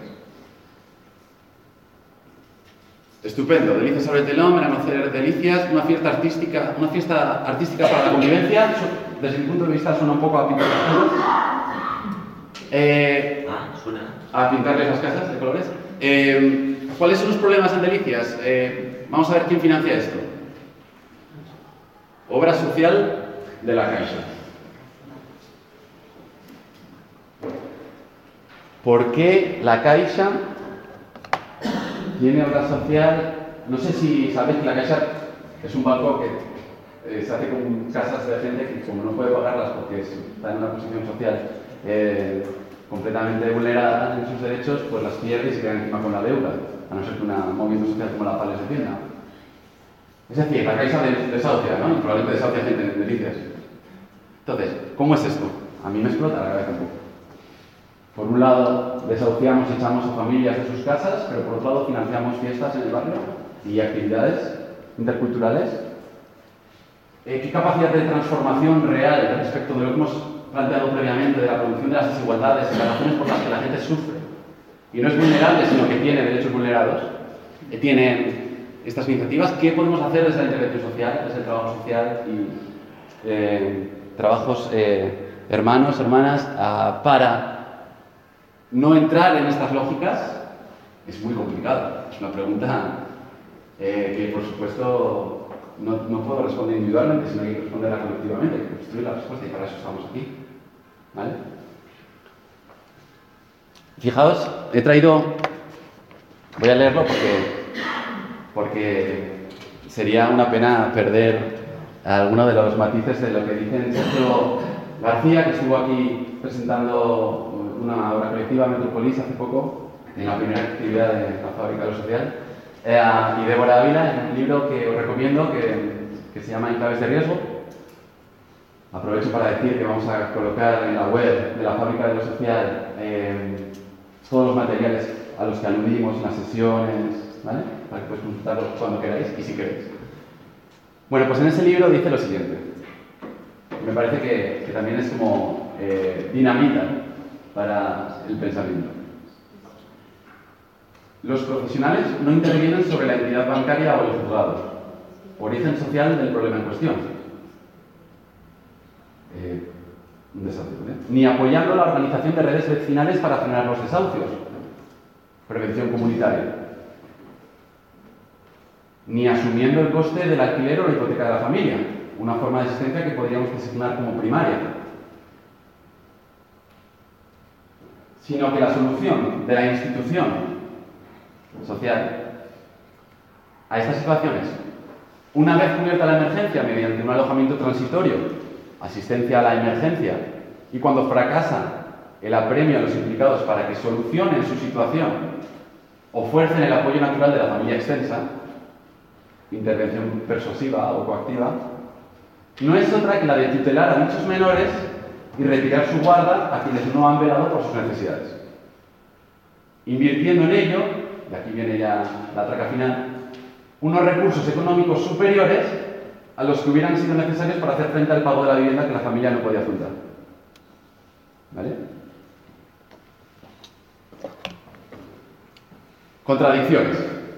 Estupendo, Delicias sobre el telón, van a conocer Delicias, una fiesta artística para la convivencia. Desde mi punto de vista suena un poco a pintar las casas. Suena. A pintarles las casas de colores. ¿Cuáles son los problemas en Delicias? Vamos a ver quién financia esto. Obra social de la Caixa. ¿Por qué la Caixa tiene obra social? No sé si sabéis que la Caixa es un banco que se hace con casas de gente que, como no puede pagarlas porque está en una posición social completamente vulnerada en sus derechos, pues las pierde y se queda encima con la deuda, a no ser que un movimiento social como la PAL les defienda. Es decir, la Caixa desahucia, ¿no? Y probablemente desahucia gente en Delicias. Entonces, ¿cómo es esto? A mí me explota la cabeza un poco. Por un lado, desahuciamos y echamos a familias de sus casas, pero por otro lado financiamos fiestas en el barrio y actividades interculturales. ¿Qué capacidad de transformación real respecto de lo que hemos planteado previamente de la producción de las desigualdades y las razones por las que la gente sufre y no es vulnerable, sino que tiene derechos vulnerados, tienen estas iniciativas? ¿Qué podemos hacer desde la intervención social, desde el trabajo social y trabajos hermanos, hermanas, para no entrar en estas lógicas? Es muy complicado. Es una pregunta que, por supuesto, no puedo responder individualmente, sino que hay que responderla colectivamente, hay que construir la respuesta y para eso estamos aquí. ¿Vale? Fijaos, he traído... Voy a leerlo porque sería una pena perder alguno de los matices de lo que dicen Sergio García, que estuvo aquí presentando una obra colectiva, Metropolis, hace poco, en la primera actividad de la Fábrica de lo Social, y Débora Ávila, en un libro que os recomiendo, que se llama Enclaves de Riesgo. Aprovecho para decir que vamos a colocar en la web de la Fábrica de lo Social todos los materiales a los que aludimos en las sesiones, ¿vale? Para que podáis consultarlos cuando queráis y si queréis. Bueno, pues en ese libro dice lo siguiente. Me parece que también es como dinamita para el pensamiento. Los profesionales no intervienen sobre la entidad bancaria o el juzgado, origen social del problema en cuestión. Un desahucio, ¿eh? Ni apoyando la organización de redes vecinales para frenar los desahucios. Prevención comunitaria. ni asumiendo el coste del alquiler o la hipoteca de la familia, una forma de existencia que podríamos designar como primaria, sino que la solución de la institución social a estas situaciones, una vez cubierta la emergencia mediante un alojamiento transitorio, asistencia a la emergencia, y cuando fracasa el apremio a los implicados para que solucionen su situación o fuercen el apoyo natural de la familia extensa, intervención persuasiva o coactiva, no es otra que la de tutelar a dichos menores y retirar su guarda a quienes no han velado por sus necesidades. Invirtiendo en ello, y aquí viene ya la traca final, unos recursos económicos superiores a los que hubieran sido necesarios para hacer frente al pago de la vivienda que la familia no podía afrontar. ¿Vale? Contradicciones.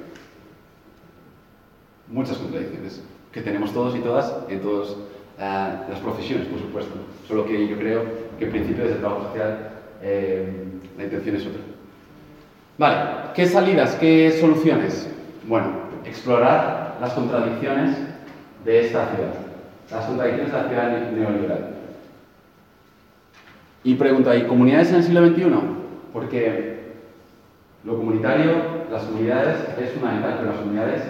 Muchas contradicciones que tenemos todos y todas en todas las profesiones, por supuesto. Solo que yo creo que en principio desde el trabajo social la intención es otra. Vale, ¿qué salidas, qué soluciones? Bueno, explorar las contradicciones de esta ciudad, las contradicciones de la ciudad neoliberal. Y pregunta, ¿y comunidades en el siglo XXI? Porque lo comunitario, las comunidades es fundamental, pero las comunidades,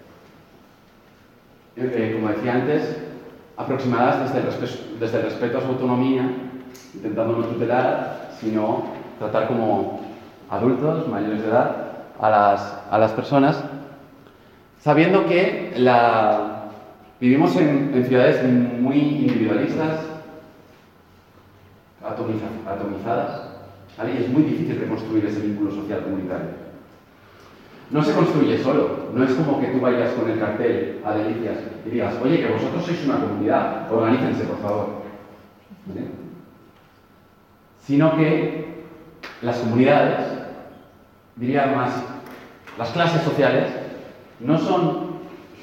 como decía antes, aproximadas desde el respeto a su autonomía, intentando no tutelar, sino tratar como adultos, mayores de edad, a las personas, sabiendo que vivimos en ciudades muy individualistas, atomizadas, ¿vale? Y es muy difícil reconstruir ese vínculo social comunitario. No se construye solo, no es como que tú vayas con el cartel a Delicias y digas, oye, que vosotros sois una comunidad, organícense, por favor. ¿Vale? Sino que las comunidades, diría más, las clases sociales, no son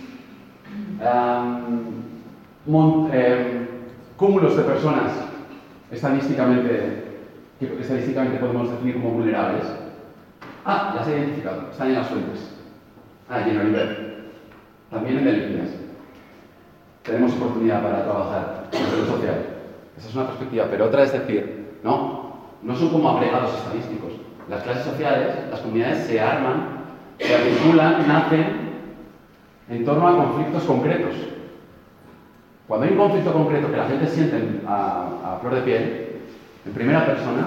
cúmulos de personas estadísticamente podemos definir como vulnerables. Ya se ha identificado, están en las fuentes. Y en Oliver. También en Delicias. Tenemos oportunidad para trabajar en lo social. Esa es una perspectiva, pero otra es decir, no son como agregados estadísticos. Las clases sociales, las comunidades se arman, se articulan, nacen en torno a conflictos concretos. Cuando hay un conflicto concreto que la gente siente a flor de piel, en primera persona,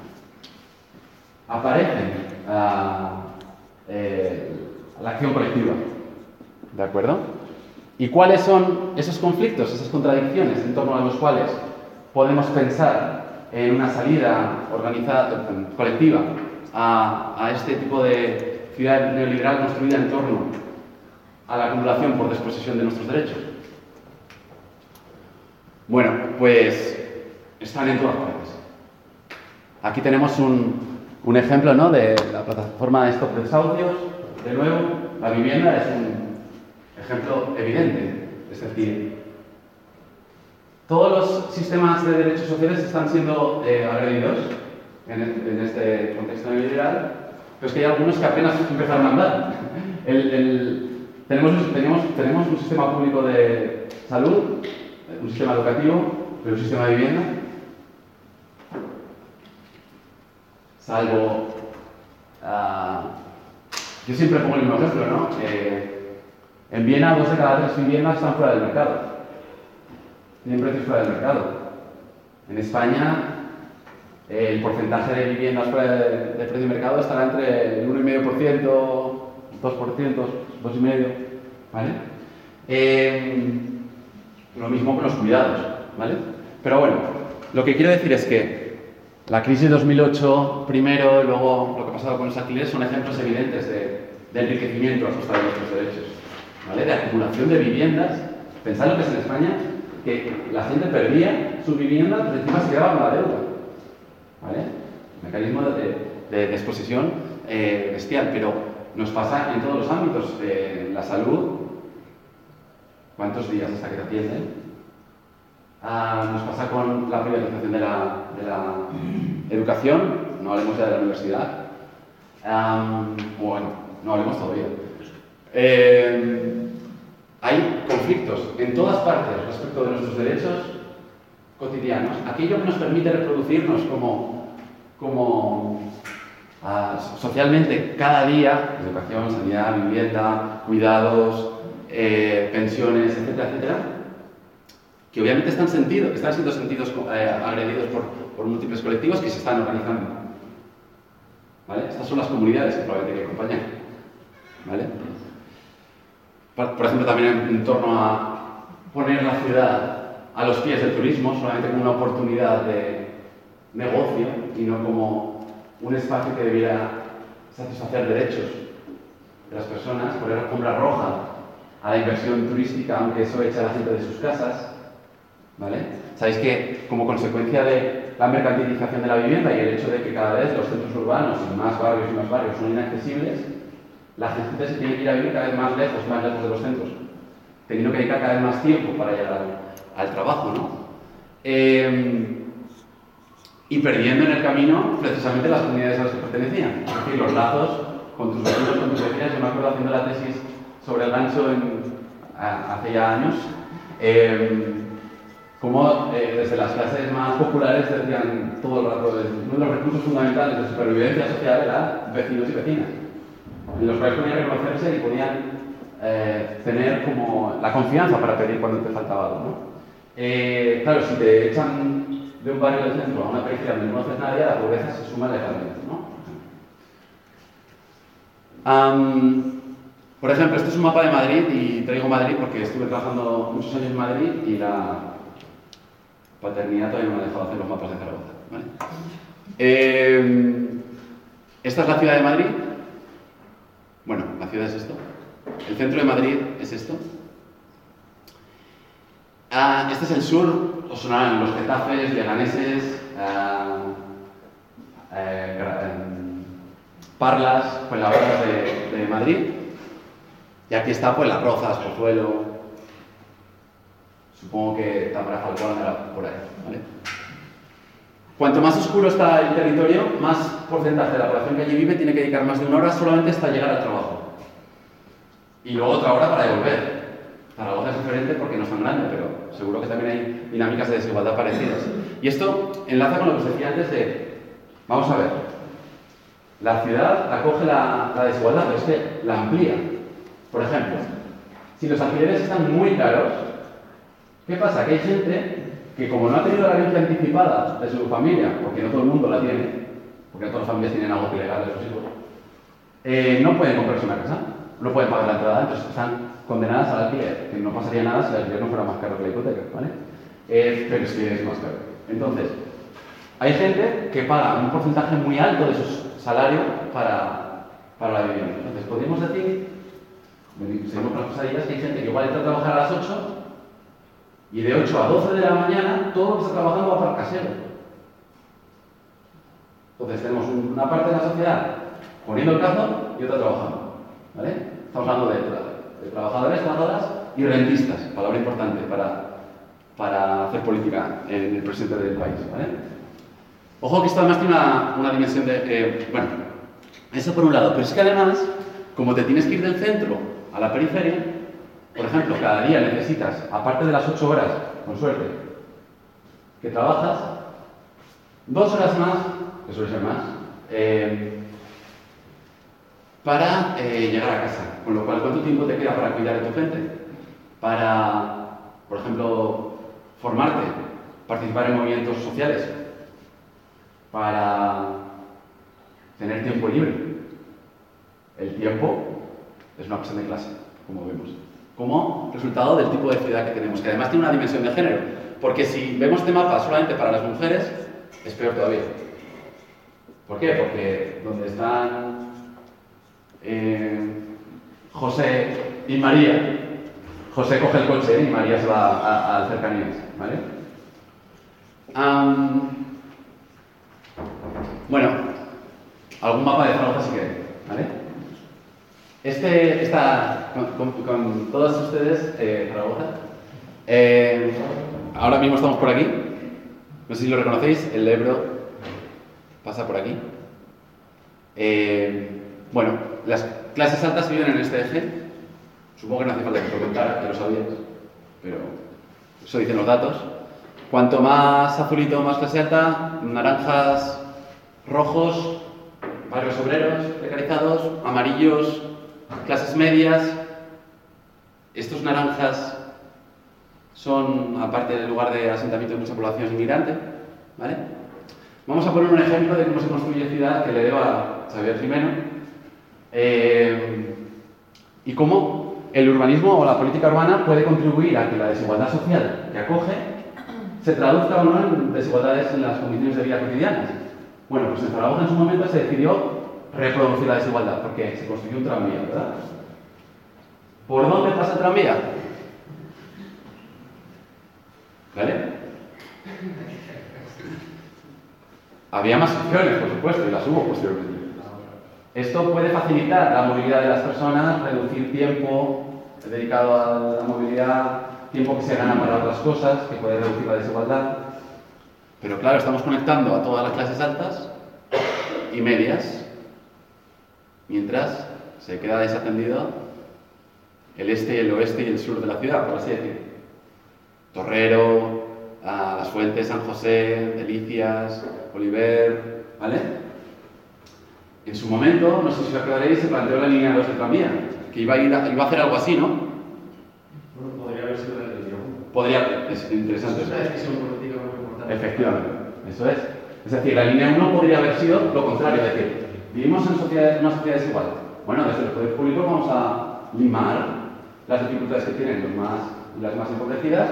aparecen la acción colectiva. ¿De acuerdo? ¿Y cuáles son esos conflictos, esas contradicciones en torno a los cuales podemos pensar en una salida organizada, colectiva, a este tipo de ciudad neoliberal construida en torno a la acumulación por desposesión de nuestros derechos? Bueno, pues están en todas partes. Aquí tenemos un ejemplo, ¿no?, de la plataforma de Stop Desahucios. De nuevo, la vivienda es un ejemplo evidente. Es decir, todos los sistemas de derechos sociales están siendo agredidos en este contexto neoliberal, pero es que hay algunos que apenas empezaron a andar. Tenemos un sistema público de salud, un sistema educativo, pero un sistema de vivienda, salvo... yo siempre pongo el mismo ejemplo, ¿no? En Viena, 2 de cada 3 viviendas están fuera del mercado. Tienen precios fuera del mercado. En España, el porcentaje de viviendas fuera de precio de mercado estará entre el 1,5%, 2%, 2,5%, ¿vale? Lo mismo con los cuidados, ¿vale? Pero bueno, lo que quiero decir es que la crisis de 2008 primero y luego lo que ha pasado con los alquileres son ejemplos evidentes de enriquecimiento a costa de nuestros derechos, ¿vale? De acumulación de viviendas. Pensad lo que es en España, que la gente perdía sus viviendas, pero encima se quedaba con la deuda, ¿vale? Mecanismo de desposesión bestial, pero nos pasa en todos los ámbitos. La salud, ¿cuántos días hasta que te atienden? Nos pasa con la privatización de la educación, no hablemos ya de la universidad. Bueno, no hablemos todavía. hay conflictos en todas partes respecto de nuestros derechos cotidianos. Aquello que nos permite reproducirnos socialmente cada día, educación, sanidad, vivienda, cuidados, pensiones, etcétera, etcétera, que obviamente están siendo agredidos por múltiples colectivos que se están organizando. ¿Vale? Estas son las comunidades que probablemente hay que acompañar. ¿Vale? Por ejemplo, también en torno a poner la ciudad a los pies del turismo, solamente como una oportunidad de negocio y no como un espacio que debiera satisfacer derechos de las personas, poner alfombra roja a la inversión turística, aunque eso eche a la gente de sus casas. ¿Vale? Sabéis que como consecuencia de la mercantilización de la vivienda y el hecho de que cada vez los centros urbanos y más barrios son inaccesibles, la gente se tiene que ir a vivir cada vez más lejos de los centros, teniendo que dedicar cada vez más tiempo para llegar al trabajo, ¿no? Y perdiendo en el camino precisamente las comunidades a las que pertenecían. Es decir, los lazos con tus vecinos, con tus vecinas. Yo me acuerdo haciendo la tesis sobre el gancho hace ya años, como desde las clases más populares decían todo el rato uno de los recursos fundamentales de supervivencia social era vecinos y vecinas, en los cuales podían reconocerse y podían tener como la confianza para pedir cuando te faltaba algo, ¿no? Claro, si te echan de un barrio del centro a una periferia donde no conoces nadie, la pobreza se suma legalmente, ¿no? Por ejemplo, este es un mapa de Madrid y traigo Madrid porque estuve trabajando muchos años en Madrid y la paternidad todavía no me ha dejado hacer los mapas de Zaragoza, ¿vale? Esta es la ciudad de Madrid. Bueno, la ciudad es esto. El centro de Madrid es esto. Este es el sur, os sonarán los Getafes, Leganeses, Parlas, pues las obras de Madrid. Y aquí está pues Las Rozas, Pozuelo, supongo que Tamara Falcón era por ahí, ¿vale? Cuanto más oscuro está el territorio, más porcentaje de la población que allí vive tiene que dedicar más de una hora solamente hasta llegar al trabajo. Y luego otra hora para devolver. Zaragoza es diferente porque no es tan grande, pero seguro que también hay dinámicas de desigualdad parecidas. Y esto enlaza con lo que os decía antes de, vamos a ver, la ciudad acoge la desigualdad, pero es que la amplía. Por ejemplo, si los alquileres están muy caros, ¿qué pasa? Que hay gente que como no ha tenido la herencia anticipada de su familia, porque no todo el mundo la tiene, porque no todas las familias tienen algo ilegal de sus hijos, no pueden comprarse una casa, no pueden pagar la entrada, entonces están condenadas al alquiler, que no pasaría nada si el alquiler no fuera más caro que la hipoteca, ¿vale? Pero es que es más caro. Entonces, hay gente que paga un porcentaje muy alto de su salario para la vivienda. Entonces, podríamos decir, seguimos con las pesadillas, que hay gente que igual entra a trabajar a las 8 y de 8 a 12 de la mañana todo lo que está trabajando va para el casero. Entonces, tenemos una parte de la sociedad poniendo el cazo y otra trabajando, ¿vale? Estamos hablando de trabajadores, trabajadoras y rentistas, palabra importante para hacer política en el presente del país, ¿vale? Ojo que esto además tiene una dimensión de... bueno, eso por un lado, pero es que además, como te tienes que ir del centro a la periferia, por ejemplo, cada día necesitas, aparte de las 8 horas, con suerte, que trabajas, 2 horas más, que suele ser más, para llegar a casa. Con lo cual, ¿cuánto tiempo te queda para cuidar de tu gente? Para, por ejemplo, formarte, participar en movimientos sociales, para tener tiempo libre. El tiempo es una presión de clase, como vemos, como resultado del tipo de ciudad que tenemos, que además tiene una dimensión de género, porque si vemos este mapa solamente para las mujeres, es peor todavía. ¿Por qué? Porque donde están José y María, José coge el coche y María se va al cercanías, ¿vale? Bueno, algún mapa de Zaragoza si queréis, ¿vale? Está con todos ustedes, Zaragoza. Ahora mismo estamos por aquí. No sé si lo reconocéis, el Ebro pasa por aquí. Bueno, las clases altas viven en este eje, supongo que no hace falta que te lo contara, ya lo sabías, pero eso dicen los datos. Cuanto más azulito, más clase alta, naranjas, rojos, barrios obreros precarizados, amarillos, clases medias. Estos naranjas son, aparte del lugar de asentamiento de mucha población inmigrante, ¿vale? Vamos a poner un ejemplo de cómo se construye ciudad que le debo a Xavier Jimeno y cómo el urbanismo o la política urbana puede contribuir a que la desigualdad social que acoge se traduzca o no en desigualdades en las condiciones de vida cotidianas. Bueno, pues en Zaragoza en su momento se decidió reproducir la desigualdad porque se construyó un tranvía, ¿verdad? ¿Por dónde pasa el tranvía? ¿Vale? Había más opciones, por supuesto, y las hubo posteriormente. Esto puede facilitar la movilidad de las personas, reducir tiempo dedicado a la movilidad, tiempo que se gana para otras cosas, que puede reducir la desigualdad. Pero claro, estamos conectando a todas las clases altas y medias, mientras se queda desatendido el este, el oeste y el sur de la ciudad, por así decirlo. Torrero, Las Fuentes, San José, Delicias, Oliver, ¿vale? En su momento, no sé si os acordaréis, se planteó la línea 2 del tranvía, que iba a hacer algo así, ¿no? Bueno, podría haber sido la línea 1. Podría, es interesante. Es una decisión política muy importante. Efectivamente, eso es. Es decir, la línea 1 podría haber sido lo contrario, es decir, vivimos en una sociedad desigual. Bueno, desde los poderes públicos vamos a limar las dificultades que tienen las más empobrecidas,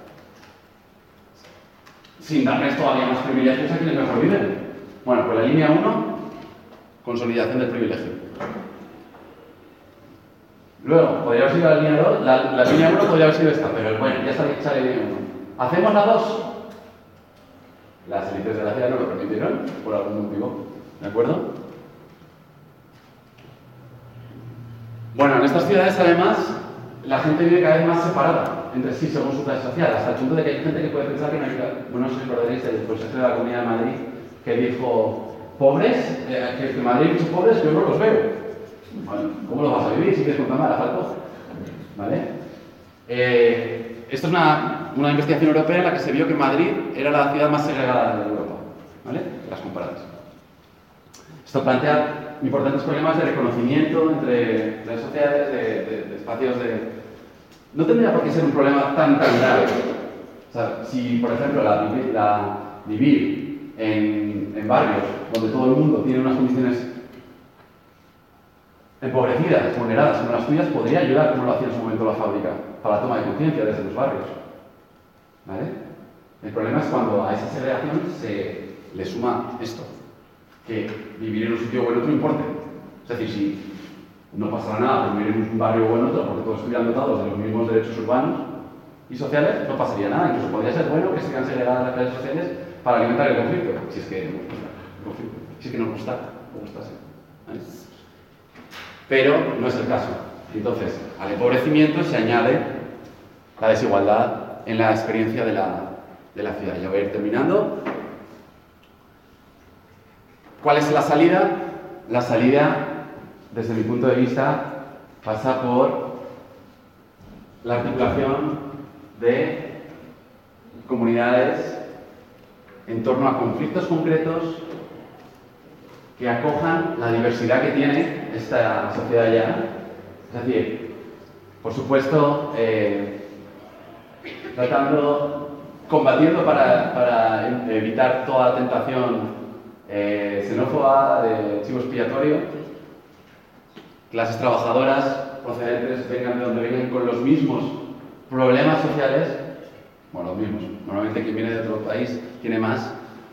sin darles todavía más privilegios a quienes mejor viven. Bueno, pues la línea 1, consolidación del privilegio. Luego, podría haber sido la línea 2, la línea 1 podría haber sido esta, pero bueno, ya está hecha la línea 1. ¿Hacemos la 2? Las élites de la ciudad no lo permitieron, por algún motivo, ¿de acuerdo? Bueno, en estas ciudades, además, la gente vive cada vez más separada entre sí según su clase social, hasta el punto de que hay gente que puede pensar que no hay... Bueno, no sé si recordaréis el consejero de la Comunidad de Madrid que dijo: pobres, que en Madrid hay muchos pobres, yo no los veo. Bueno, ¿cómo lo vas a vivir si quieres contar mal a Falco? ¿Vale? Esto es una investigación europea en la que se vio que Madrid era la ciudad más segregada de Europa, ¿vale? De las comparadas. Esto plantea importantes problemas de reconocimiento entre las sociedades, de espacios de... No tendría por qué ser un problema tan grave. O sea, si, por ejemplo, vivir en barrios donde todo el mundo tiene unas condiciones empobrecidas, vulneradas como las tuyas, podría ayudar, como lo hacía en su momento la fábrica, para la toma de conciencia desde los barrios. ¿Vale? El problema es cuando a esa segregación se le suma esto, que vivir en un sitio o en otro importe. Es decir, si no pasará nada por vivir en un barrio o en otro, porque todos estuvieran dotados de los mismos derechos urbanos y sociales, no pasaría nada. Incluso podría ser bueno que sigan segregadas las clases sociales para alimentar el conflicto, si es que nos gusta, ¿vale? Pero no es el caso. Entonces, al empobrecimiento se añade la desigualdad en la experiencia de la ciudad. Ya voy a ir terminando. ¿Cuál es la salida? La salida, desde mi punto de vista, pasa por la articulación de comunidades en torno a conflictos concretos que acojan la diversidad que tiene esta sociedad ya. Es decir, por supuesto, combatiendo para evitar toda tentación xenófoba, de chivo expiatorio, clases trabajadoras procedentes, vengan de donde vengan, con los mismos problemas sociales, bueno, los mismos, normalmente quien viene de otro país tiene más,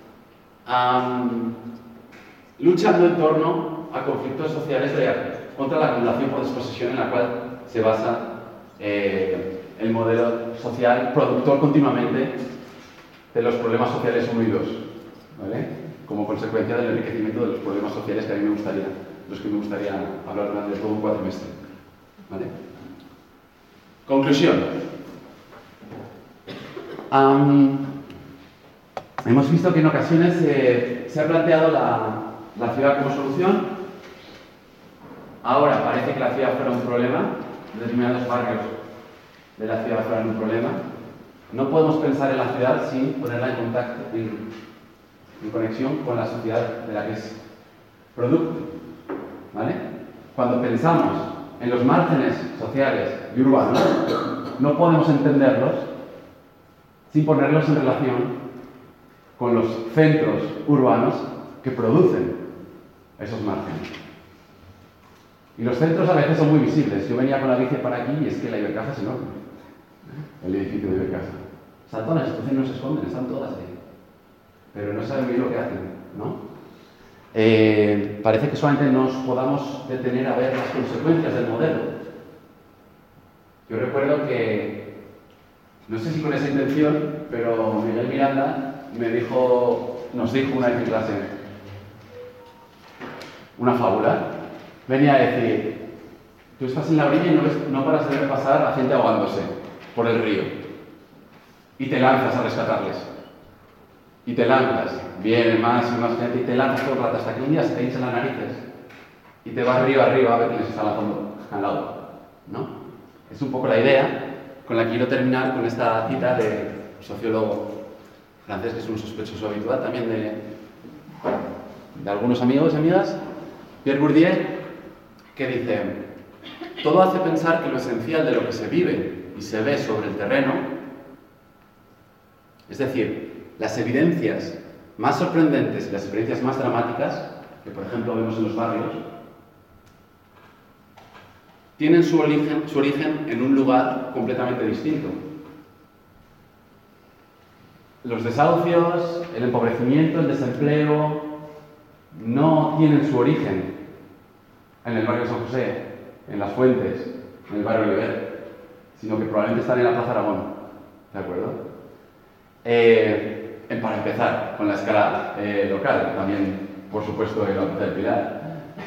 luchando en torno a conflictos sociales contra la acumulación por desposesión en la cual se basa el modelo social productor continuamente de los problemas sociales unidos, ¿vale? Como consecuencia del enriquecimiento de los problemas sociales que a mí me gustaría hablar durante todo un cuatrimestre, ¿vale? Conclusión. Hemos visto que en ocasiones se ha planteado la ciudad como solución. Ahora parece que la ciudad fuera un problema. determinados barrios de la ciudad fueran un problema, no podemos pensar en la ciudad sin ponerla en contacto, en conexión con la sociedad de la que es producto, ¿vale? Cuando pensamos en los márgenes sociales y urbanos, no podemos entenderlos sin ponerlos en relación con los centros urbanos que producen esos márgenes. Y los centros a veces son muy visibles. Yo venía con la bici para aquí y es que la Ibercaja es enorme. El edificio de Ibercaja. O sea, todas las instituciones no se esconden, están todas ahí. Pero no saben bien lo que hacen, ¿no? Parece que solamente nos podamos detener a ver las consecuencias del modelo. Yo recuerdo que, no sé si con esa intención, pero Miguel Miranda nos dijo una vez en clase una fábula. Venía a decir, tú estás en la orilla y no paras de ver pasar a gente ahogándose por el río. Y te lanzas a rescatarles. Y te lanzas, viene más y más gente, y te lanzas todo el rato hasta que un día se te hinchan las narices y te vas arriba a ver quién les está lanzando al lado, ¿no? Es un poco la idea con la que quiero terminar con esta cita de un sociólogo francés que es un sospechoso habitual también de algunos amigos y amigas, Pierre Bourdieu, que dice: todo hace pensar que lo esencial de lo que se vive y se ve sobre el terreno, es decir, las evidencias más sorprendentes y las experiencias más dramáticas, que por ejemplo vemos en los barrios, tienen su origen en un lugar completamente distinto. Los desahucios, el empobrecimiento, el desempleo, no tienen su origen en el barrio de San José, en Las Fuentes, en el barrio Lever, sino que probablemente están en la Plaza Aragón, ¿de acuerdo? Para empezar, con la escala local, también, por supuesto, en la Plaza del Pilar,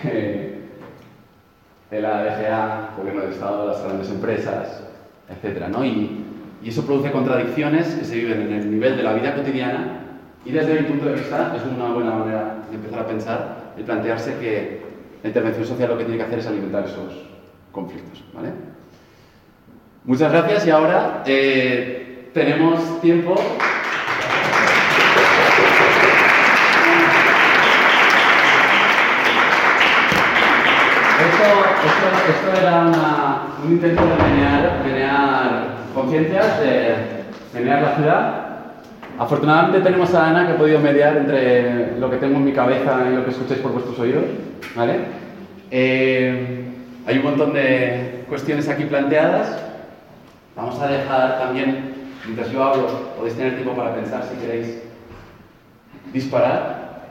la DGA, Gobierno del Estado, las grandes empresas, etc., ¿no? Y eso produce contradicciones que se viven en el nivel de la vida cotidiana y desde mi punto de vista es una buena manera de empezar a pensar y plantearse que la intervención social lo que tiene que hacer es alimentar esos conflictos, ¿vale? Muchas gracias y ahora tenemos tiempo. Esto era un intento de menear conciencias, de menear la ciudad. Afortunadamente tenemos a Ana que ha podido mediar entre lo que tengo en mi cabeza y lo que escucháis por vuestros oídos, ¿vale? Hay un montón de cuestiones aquí planteadas. Vamos a dejar también, mientras yo hablo, podéis tener tiempo para pensar si queréis disparar,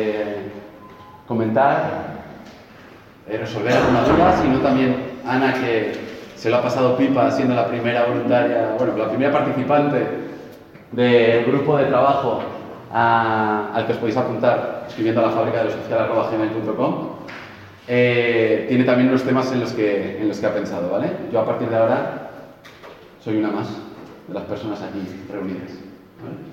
comentar, resolver alguna duda, sino también Ana, que se lo ha pasado pipa siendo la primera voluntaria, bueno, la primera participante del grupo de trabajo al que os podéis apuntar escribiendo a la fábrica de lo social@gmail.com. Tiene también unos temas en los que ha pensado, ¿vale? Yo a partir de ahora soy una más de las personas aquí reunidas, ¿vale?